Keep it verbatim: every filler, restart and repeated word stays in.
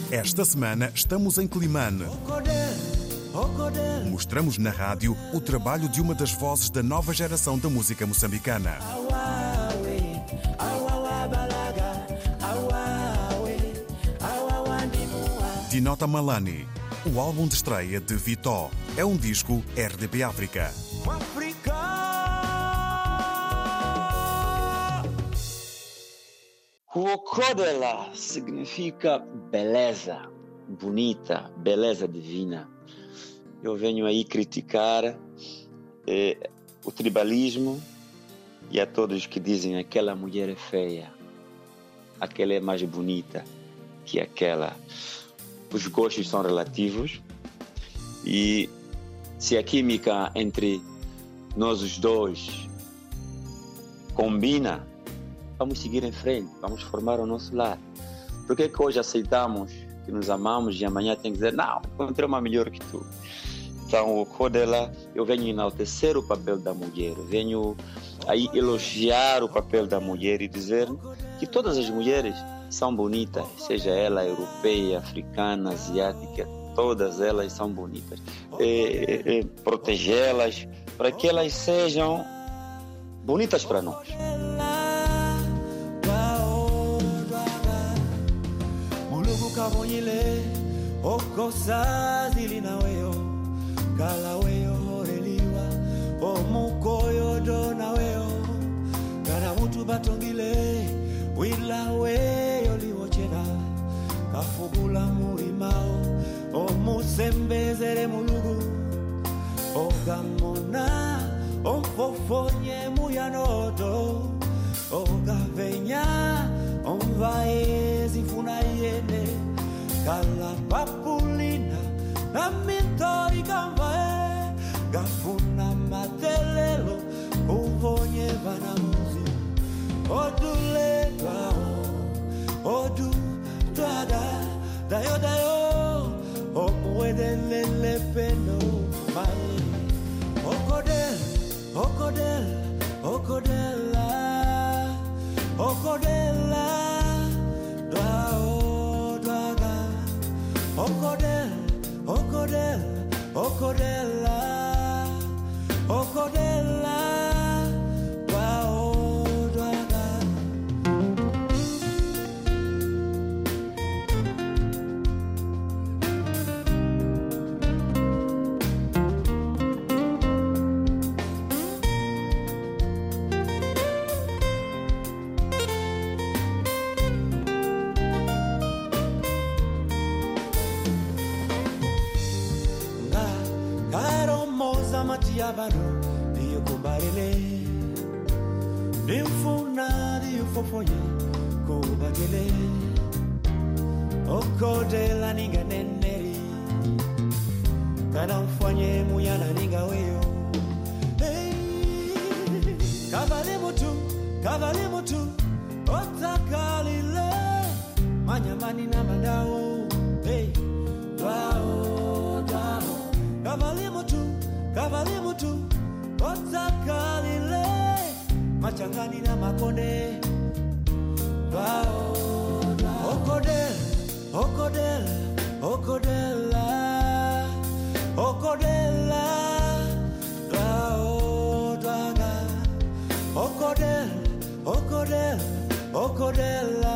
Esta semana estamos em Climane. Mostramos na rádio o trabalho de uma das vozes da nova geração da música moçambicana. Dinota Malani, o álbum de estreia de Vitó. É um disco R D P África. O Kodela significa beleza, bonita, beleza divina. Eu venho aí criticar eh, o tribalismo e a todos que dizem aquela mulher é feia, aquela é mais bonita que aquela. Os gostos são relativos e se a química entre nós os dois combina, vamos seguir em frente, vamos formar o nosso lar. Por que que hoje aceitamos que nos amamos e amanhã tem que dizer, não, encontrei uma melhor que tu? Então, o Kodela, eu venho enaltecer o papel da mulher, venho aí elogiar o papel da mulher e dizer que todas as mulheres são bonitas, seja ela europeia, africana, asiática, todas elas são bonitas. É, é, é, protegê-las para que elas sejam bonitas para nós. Kavonyile okosazili naweo kalaweo horeliwa omukoyo do naweo kana mutu batongile wilaweyo liwochera kafugula mulimao omusembezere mulugu ogamona omfofonye muyanoto ogavenya omvae zifuna yene kala papulina na mitori kamvae gafuna matelelo uvonye vana muzi odule dwao odu dwada dayo dayo omwedelele peno mae okodel okodel okodela okodela dwao dwaga okodel okodel okodela okodela dwao dwaga. Yabano diyo kubarele Nimfuna diyo fofoye kubagele Okodela ninga neneri Kana mfanye muyana ninga weyo Hey Kavale mutu, kavale mutu Otakalile Manyamani na mandao Hey Dwao, dwao Kavale mutu Kavali mutu, otakalile, machangani na makonde. Dwao, dwao. Okodel, okodel, okodela, okodela, dwao, dwaga. Okodel, okodel, okodela.